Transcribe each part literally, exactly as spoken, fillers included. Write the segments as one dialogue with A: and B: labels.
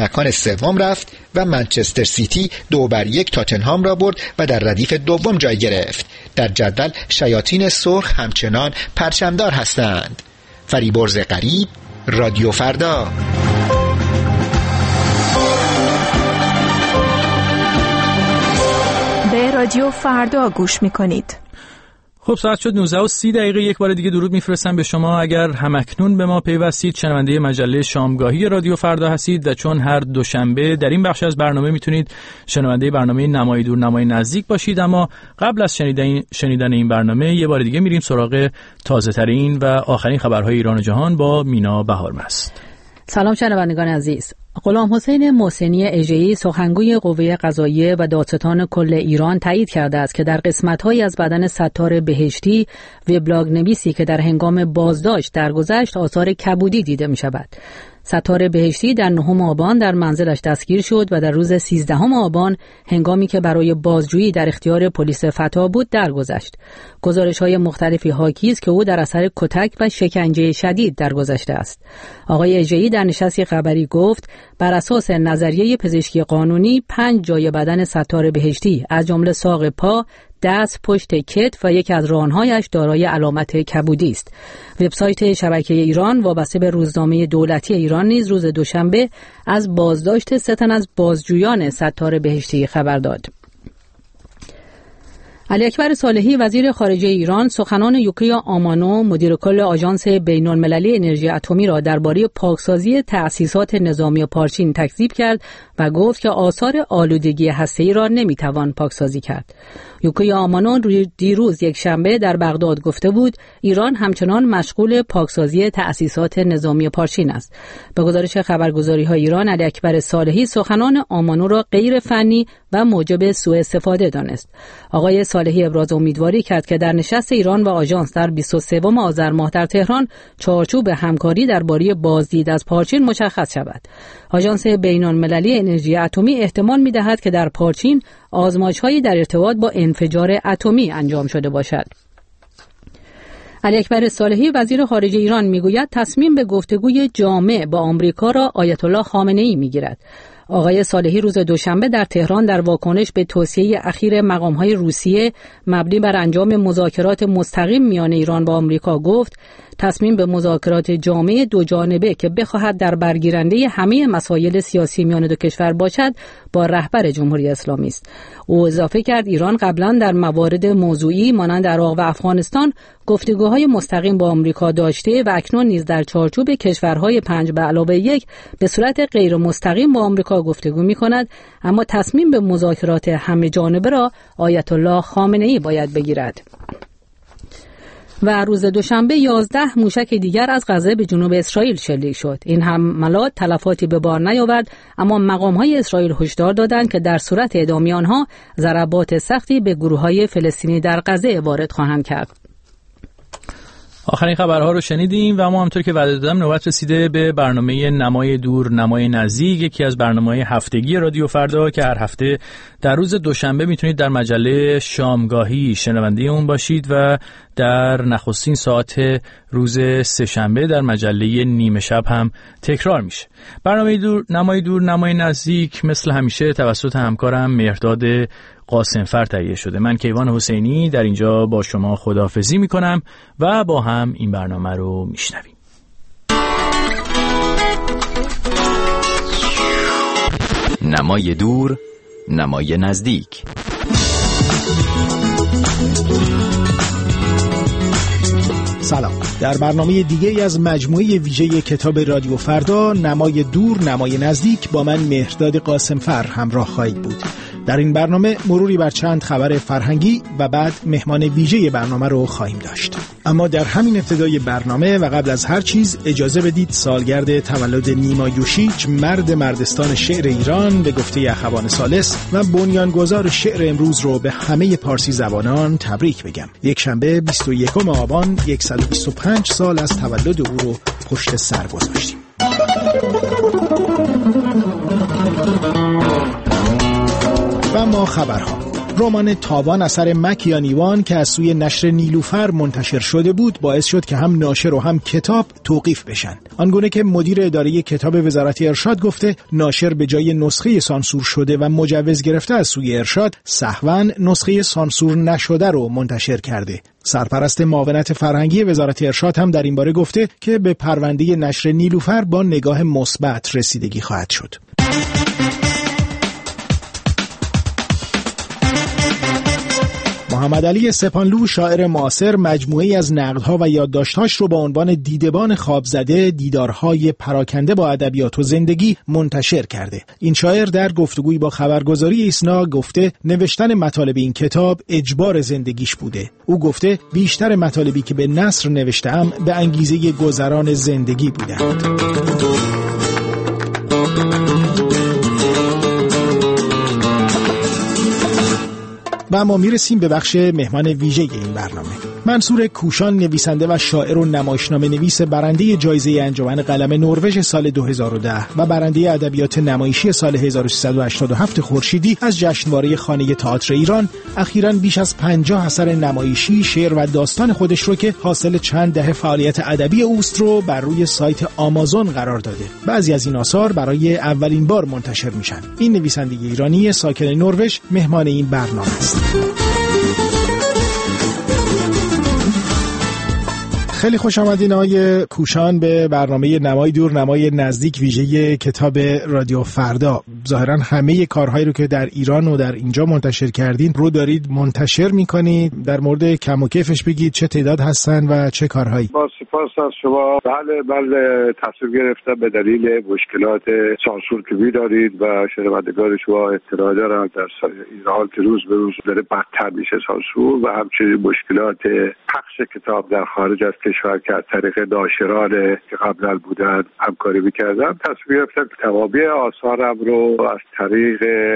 A: مکان سوم رفت و منچستر سیتی دو بر یک تاتنهام را برد و در ردیف دوم جای گرفت. در جدول شیاطین سرخ همچنان پرچمدار هستند. فریبرز غریب، رادیو فردا.
B: به رادیو فردا گوش میکنید.
C: خب ساعت شد نوزده و سی دقیقه. یک بار دیگه درود میفرستم به شما. اگر همکنون به ما پیوستید، شنونده مجله شامگاهی رادیو فردا هستید و چون هر دوشنبه در این بخش از برنامه میتونید شنونده برنامه نمای دور نمای نزدیک باشید. اما قبل از شنیدن شنیدن این برنامه یه بار دیگه میریم سراغ تازه ترین و آخرین خبرهای ایران و جهان با مینا بهارمست.
D: سلام شنوندگان عزیز. غلام حسین محسنی اژه‌ای سخنگوی قوه قضاییه و دادستان کل ایران تایید کرده است که در قسمت‌هایی از بدن ستار بهشتی وبلاگ نویسی که در هنگام بازداشت درگذشت آثار کبودی دیده می‌شود. ستار بهشتی در نهم آبان در منزلش دستگیر شد و در روز سیزدهم آبان هنگامی که برای بازجویی در اختیار پلیس فتا بود درگذشت. گزارش‌های مختلفی حاکی است که او در اثر کتک و شکنجه شدید درگذشته است. آقای اژه‌ای در نشستی خبری گفت بر اساس نظریه پزشکی قانونی پنج جای بدن ستار بهشتی از جمله ساق پا، دست، پشت کتف و یکی از رانهایش دارای علامت کبودی است. وبسایت شبکه ایران وابسته به روزنامه دولتی ایران نیز روز دوشنبه از بازداشت سه تن از بازجویان ستار بهشتی خبر داد. علی اکبر صالحی وزیر خارجه ایران سخنان یوکیا آمانو مدیر کل آژانس بین‌المللی انرژی اتمی را درباره پاکسازی تأسیسات نظامی پارچین تکذیب کرد و گفت که آثار آلودگی هسته‌ای را نمیتوان پاکسازی کرد. یوکیا آمانو دیروز یک شنبه در بغداد گفته بود ایران همچنان مشغول پاکسازی تأسیسات نظامی پارچین است. به گزارش خبرگزاری‌های ایران، علی اکبر صالحی سخنان آمانو را غیر فنی و موجب سوء استفاده دانست. آقای صالحی ابراز امیدواری کرد که در نشست ایران و آژانس در بیست و سوم آذر ماه در تهران چارچوب همکاری درباره بازدید از پارچین مشخص شود. آژانس بین‌المللی انرژی اتمی احتمال می‌دهد که در پارچین آزمایش‌هایی در ارتباط با انفجار اتمی انجام شده باشد. علی اکبر صالحی وزیر خارجه ایران میگوید تصمیم به گفتگوی جامع با آمریکا را آیت الله خامنه‌ای میگیرد. آقای صالحی روز دوشنبه در تهران در واکنش به توصیه اخیر مقام‌های روسیه مبنی بر انجام مذاکرات مستقیم میان ایران و آمریکا گفت تصمیم به مذاکرات جامع دو جانبه که بخواهد در برگیرنده همه مسائل سیاسی میان دو کشور باشد با رهبر جمهوری اسلامی است. او اضافه کرد ایران قبلا در موارد موضوعی مانند عراق و افغانستان گفتگوهای مستقیم با آمریکا داشته و اکنون نیز در چارچوب کشورهای پنج به علاوه یک به صورت غیر مستقیم با آمریکا گفتگو می‌کند، اما تصمیم به مذاکرات همه جانبه را آیت الله خامنه‌ای باید بگیرد. و روز دوشنبه یازده موشک دیگر از غزه به جنوب اسرائیل شلیک شد. این حملات تلفاتی به بار نیاورد، اما مقام‌های اسرائیل هشدار دادند که در صورت ادامه آنها ضربات سختی به گروه‌های فلسطینی در غزه وارد خواهند کرد.
C: آخرین خبرها رو شنیدیم و ما همونطور که وعده دادم نوبت رسیده به برنامه نمای دور نمای نزدیک، یکی از برنامه‌های هفتگی رادیو فردا که هر هفته در روز دوشنبه میتونید در مجله شامگاهی شنونده اون باشید و در نخستین ساعت روز سه‌شنبه در مجله نیمه شب هم تکرار میشه. برنامه دور نمای دور نمای نزدیک مثل همیشه توسط همکارم مهرداد قاسمفر تهیه شده. من کیوان حسینی در اینجا با شما خداحافظی میکنم و با هم این برنامه رو میشنویم.
E: نمای دور نمای نزدیک.
F: سلام. در برنامه دیگه از مجموعه ویژه کتاب رادیو فردا نمای دور نمای نزدیک با من مهرداد قاسمفر همراه خواهید بود. در این برنامه مروری بر چند خبر فرهنگی و بعد مهمان ویژه برنامه رو خواهیم داشت. اما در همین ابتدای برنامه و قبل از هر چیز اجازه بدید سالگرد تولد نیما یوشیچ، مرد مردستان شعر ایران به گفته اخوان ثالث و بنیانگذار شعر امروز رو به همه پارسی زبانان تبریک بگم. یک شنبه بیست و یکم آبان صد و بیست و پنج سال از تولد او رو پشت سر گذاشتیم. و ما خبرها. رمان تابان اثر مکیانیوان که از سوی نشر نیلوفر منتشر شده بود باعث شد که هم ناشر و هم کتاب توقیف بشن. آنگونه که مدیر اداره کتاب وزارت ارشاد گفته ناشر به جای نسخه سانسور شده و مجوز گرفته از سوی ارشاد سهواً نسخه سانسور نشده رو منتشر کرده. سرپرست معاونت فرهنگی وزارت ارشاد هم در این باره گفته که به پرونده نشر نیلوفر با نگاه مثبت رسیدگی خواهد شد. محمد علی سپانلو شاعر معاصر مجموعه‌ای از نقدها و یادداشت‌هاش رو با عنوان دیدبان خوابزده دیدارهای پراکنده با ادبیات و زندگی منتشر کرده. این شاعر در گفتگویی با خبرگزاری ایسنا گفته نوشتن مطالب این کتاب اجبار زندگیش بوده. او گفته بیشتر مطالبی که به نثر نوشته‌ام به انگیزه گذران زندگی بودند. و اما میرسیم به بخش مهمان ویژه این برنامه. منصور کوشان نویسنده و شاعر و نمایشنامه نویس برنده جایزه انجمن قلم نروژ سال دو هزار و ده و برنده ادبیات نمایشی سال هزار و سیصد و هشتاد و هفت خورشیدی از جشنواره خانه تئاتر ایران اخیراً بیش از پنجاه اثر نمایشی، شعر و داستان خودش رو که حاصل چند دهه فعالیت ادبی اوست رو بر روی سایت آمازون قرار داده. بعضی از این آثار برای اولین بار منتشر میشن. این نویسنده ایرانی ساکن نروژ مهمان این برنامه است. خیلی خوش آمدین آقای کوشان به برنامه نمای دور نمای نزدیک ویژه کتاب رادیو فردا. ظاهرا همه کارهایی رو که در ایران و در اینجا منتشر کردین رو دارید منتشر میکنید. در مورد کم و کیفش بگید چه تعداد هستن و چه کارهایی؟
G: با سپاس از شما. بله بله تصمیم گرفتم به دلیل مشکلات سانسور که می‌دارید و شنوندگان شما اطلاع دارن در این حال که روز به روز داره بدتر میشه سانسور و همچنین مشکلات پخش کتاب در خارج از کشور که از طریق ناشران که قبلا بودن همکاری می‌کردم تصمیم گرفتم که تمامی آثارم رو از طریق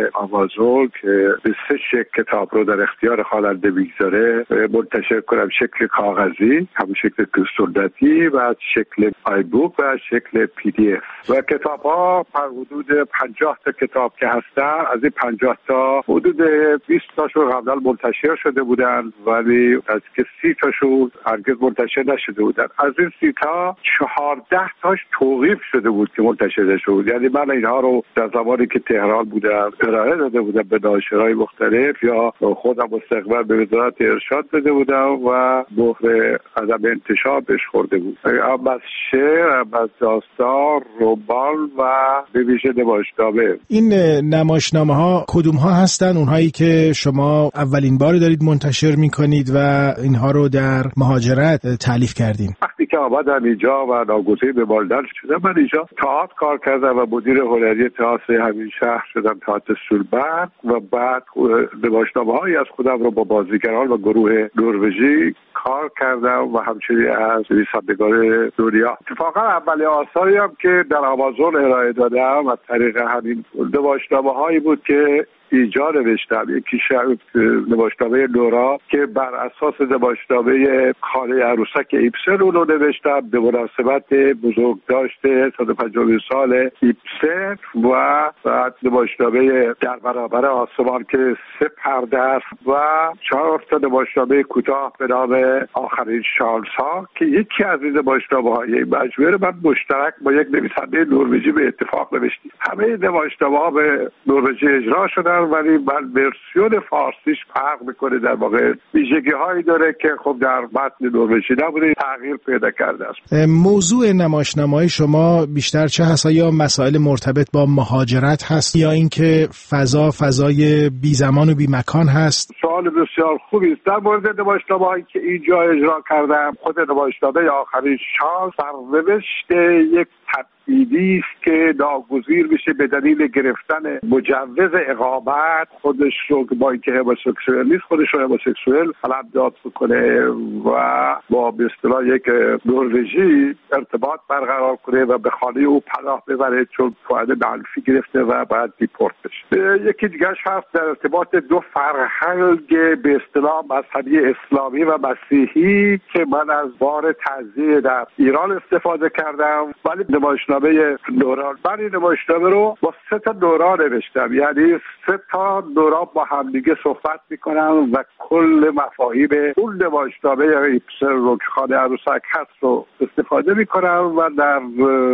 G: آمازون که به سه شکل کتاب رو در اختیار خواننده میگذاره منتشر کنم. شکل کاغذی، همون شکل سنتی و از شکل آی بوک و از شکل پی دی اف. و کتاب ها پر حدود پنجاه تا کتاب که هستن، از این پنجاه تا حدود بیست تاشون قبلا منتشر شده بودن ولی از که سی تاشون هرگز منتشر نشده بودن. از این سی تا چهارده تاش توقیف شده بود که منتشر شد. یعنی من اینها رو در زمانی که تهران بودم ارائه داده بودم به ناشرای مختلف یا خودم مستقبل به وزارت ارشاد داده بودم و مهر عدم انتشار بهش خورده بود. اما از شعر، اما از داستان، رمان و به ویژه نمایشنامه.
F: این نمایشنامه ها کدوم ها هستن؟ اونهایی که شما اولین بار دارید منتشر میکنید و اینها رو در مهاجرت تالیف کردین؟
G: وقتی که آمدم اینجا و ناگزیر به بالدر شدم، من اینجا تئاتر کار کردم و مدیر هنری تئاتر همین شهر شدم، تئاتر سولبرگ، و بعد نمایشنامه هایی از خودم رو با بازیگران و گروه نروژی کار کردم و همچنین از نویسندگان دنیا. اتفاقا اول آثاری هم که در آمازون ارائه دادم از طریق همین نمایشنامه هایی بود که اینجا نوشتم. یکی نمایشنامه نورا که بر اساس نمایشنامه خانه عروسک ایبسن اون رو نوشتم به مناسبت بزرگداشت صد و پنجمین سال ایبسن، و بعد نمایشنامه در برابر آسمان که سه پرده است و چهار تا نمایشنامه کوتاه به نام آخرین شانس ها که یکی از این نمایشنامه های مجموعه من مشترک با یک نویسنده نروژی به اتفاق نوشتیم. همه نمایشنامه ها به نروژی اجرا شدن ولی من ورسیون فارسیش فرق میکنه، در واقع ویژگی هایی داره که خب در متن نروژی نبوده، تغییر پیدا کرده است.
F: موضوع نمایشنامه‌های شما بیشتر چه هست؟ یا مسائل مرتبط با مهاجرت هست یا اینکه فضا فضای بی زمان و بی مکان هست؟
G: سوال بسیار خوبی است. در مورد نمایشنامه‌هایی که اینجا اجرا کردم، خود نمایشنامه آخرین شانس سرنوشت یک تبعیدی است که ناگزیر میشه به دلیل گرفتن مجوز اقامت خودش رو که با اینکه هموسکسوئل نیست خودش رو هموسکسوئل علامت بکنه و با به اصطلاح یک نروژی ارتباط برقرار کنه و به خانه او پناه ببره چون فایده منفی گرفته و بعد دیپورت بشه. یکی دیگه‌اش هست در ارتباط دو فرهنگ به اصطلاح مذهبی اسلامی و مسیحی که من از بار تعزیه در ایران استفاده کردم، ولی نمایشنامه دوران. من این نمایشنامه رو با سه تا دوران نوشتم، یعنی سه تا دوران با هم دیگه صحبت میکنم و کل مفاهیم اون نمایشنامه ایبسن رو که خانه عروسک هست رو استفاده میکنم و در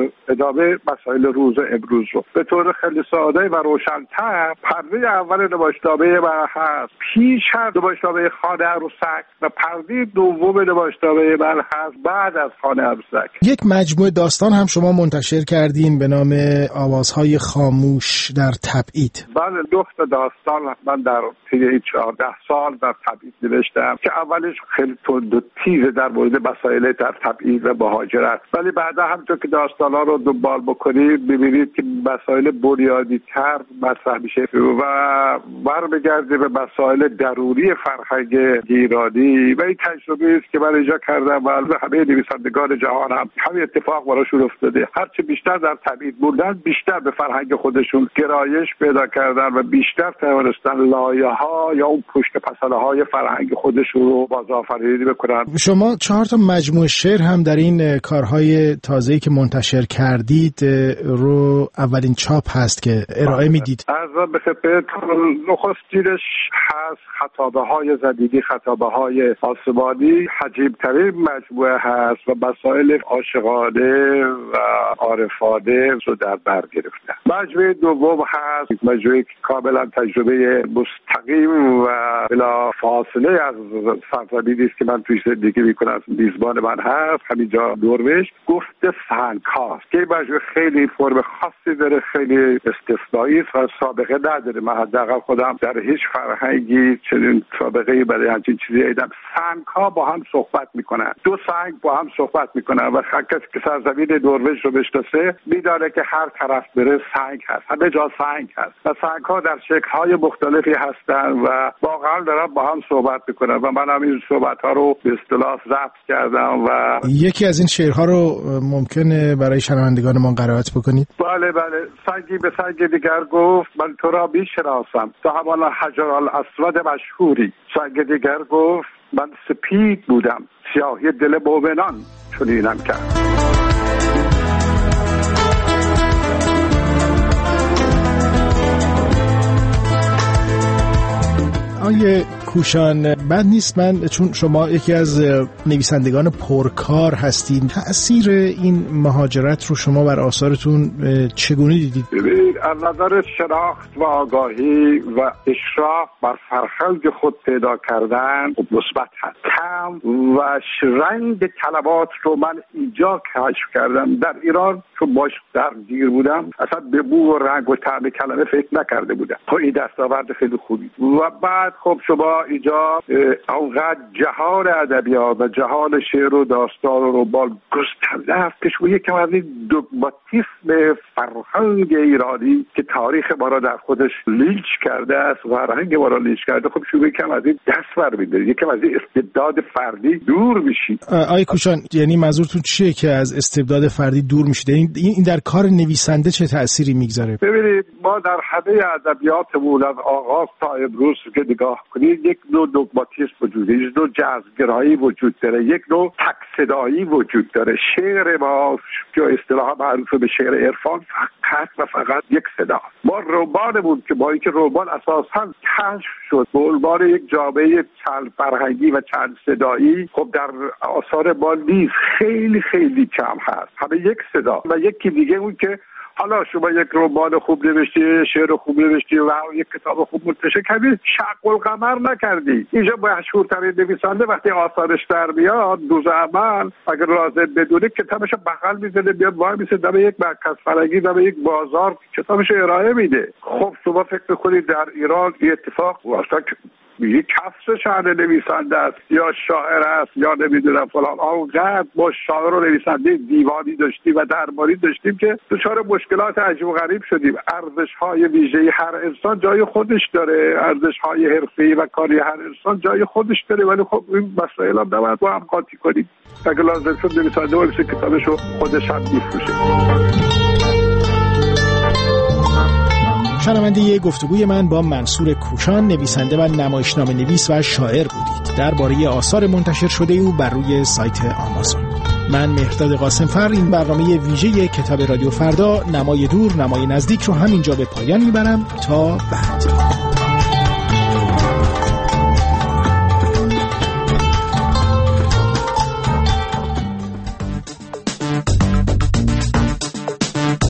G: ادامه مسائل روز امروز رو به طور خیلی ساده و روشن‌تر. پرده اول نمایشنامه من هست پیش از نمایشنامه خانه عروسک و پرده دوم نمایشنامه من هست بعد از خانه عروسک.
F: یک مجموعه داستان هم شما منتشر کردین به نام آوازهای خاموش در تبعید.
G: بله، دو تا داستان من در طی چهارده سال در تبعید نوشتم که اولش خیلی تند و تیز در مورد مسائل در تبعید و مهاجرت، ولی بعدا همونطور که داستانا رو دنبال بکنید ببینید که مسائل بنیادی تر مطرح میشه و برمیگرده به مسائل درونی فرهنگ ایرانی و این تجربه است که من اینجا کردم و همه نویسندگان جهان هم همین اتفاق براشون افتاده. هرچه بیشتر در تبعید موندن بیشتر به فرهنگ خودشون گرایش پیدا کردن و بیشتر توانستن لایه‌ها یا اون پشت پسندهای فرهنگ خودشون رو بازآفرینی بکنن.
F: شما چهار تا مجموعه شعر هم در این کارهای تازه‌ای که منتشر کردید رو اولین چاپ هست که ارائه میدید.
G: از به خدمت نخستینش هست خطابه های زدیدی، خطابه های آسمانی، عجیب‌ترین مجموعه هست و مسائل عاشقانه و عارفانه رو در بر گرفته. مجموعه دوم هست مجموعه کاملا تجربه مستقیم و بلا فاصله از سرزمینی است که من توی زندگی میکنم، میزبان من هست همینجا نروژ. گفت سنگ هاست که مجموعه خیلی فرم خاصی داره، خیلی استثنایی است و سابقه نداره. من حداقل خودم در هیچ فرهنگی چنین سابقه‌ای برای همچین چیزی دیدم. سنگ ها با هم صحبت میکنن، دو سنگ با هم صحبت میکنن و هر کسی که سرزمین نروژ رو بشناسه میدونه که هر طرف بره سنگ هست، همه جا سنگ هست و سنگ ها در شکل های مختلفی هستن و واقعا دارن با هم صحبت میکنن و من هم این صحبت ها رو به اصطلاح ضبط کردم و
F: یکی از این شعرها رو ممکنه برای شنوندگان ما قرائت بکنید؟
G: بله بله. سنگی به سنگ دیگر گفت من تو را میشناسم، تو همان حجر الاسود مشهوری. سنگ دیگر گفت من سپید بودم، سیاهی دل مومنان چنینم کرد.
F: آیه کوشان، بد نیست من چون شما یکی از نویسندگان پرکار هستین، تأثیر این مهاجرت رو شما بر آثارتون چگونه دیدید؟
G: ببینید، از نظر شناخت و آگاهی و اشراف بر فرهنگ خود پیدا کردن مثبت هست. طعم و رنگ کلمات رو من اینجا کشف کردم. در ایران چون باش درگیر بودم اصلا به بو و رنگ و طعم کلمه فکر نکرده بودم. تو این دستاورد خیلی خوبی و بعد خب شما اینجا اونقدر جهان ادبیات و جهان شعر و داستان و رمان گسترده است که شما یکم از این دوگماتیسم فرهنگ ایرانی که تاریخ ما را در خودش لیچ کرده است و فرهنگ ما را لیچ کرده، خب شما یکم از این دست برمی‌دارید، یکم از این استبداد فردی دور میشید.
F: آقای کوشان، یعنی منظورتون چیه که از استبداد فردی دور میشید؟ این در کار نویسنده چه تأثیری میگذاره؟
G: ببینید، ما در همه ادبیاتمون از آغاز تا امروز که نگاه کنید یک نوع دوگماتیسم وجود داره، یک نوع جذب‌گرایی وجود داره، یک نوع تک‌صدایی وجود داره. شعر ما که اصطلاحاً معروف به شعر عرفان فقط و فقط یک صدا. ما ربانمون که با اینکه ربان اساساً کشف شد به عنوان یک جامعه چند فرهنگی و چند صدایی، خب در آثار ما نیست، خیلی خیلی کم هست، همه یک صدا. و یکی دیگه اون که حالا شما یک رمان خوب نوشتی، شعر خوب نوشتی و یک کتاب خوب منتشر کردی، شق القمر نکردی. اینجا مشهورترین نویسنده وقتی آثارش در میاد، روز عمل اگر لازم بدونه کتابش بغل میزنه میاد وای میسه دم یک مرکز فرهنگی، دم یک بازار کتابش ارائه میده. خب شما فکر میکنید در ایران این اتفاق واسه یک کسر شعر نویسنده است یا شاعر است یا نمیدونم فلان، آنقدر با شاعر و نویسنده دیوانی داشتیم و درباری داشتیم که دچار مشکلات عجیب و غریب شدیم. ارزش‌های ویژه‌ای هر انسان جای خودش داره، ارزش‌های حرفه‌ای و کاری هر انسان جای خودش داره، ولی خب این مسائل هم نباید با هم قاطی کنیم. اگه لازم شد نویسنده باید کتابشو خودش هم میفروشه.
F: شنونده یه گفتگوی من با منصور کوشان، نویسنده و نمایشنامه نویس و شاعر بودید درباره آثار منتشر شده او بر روی سایت آمازون. من مهرداد قاسمفر این برنامه ویژه کتاب رادیو فردا نمای دور نمای نزدیک رو همینجا به پایان میبرم. تا بعد.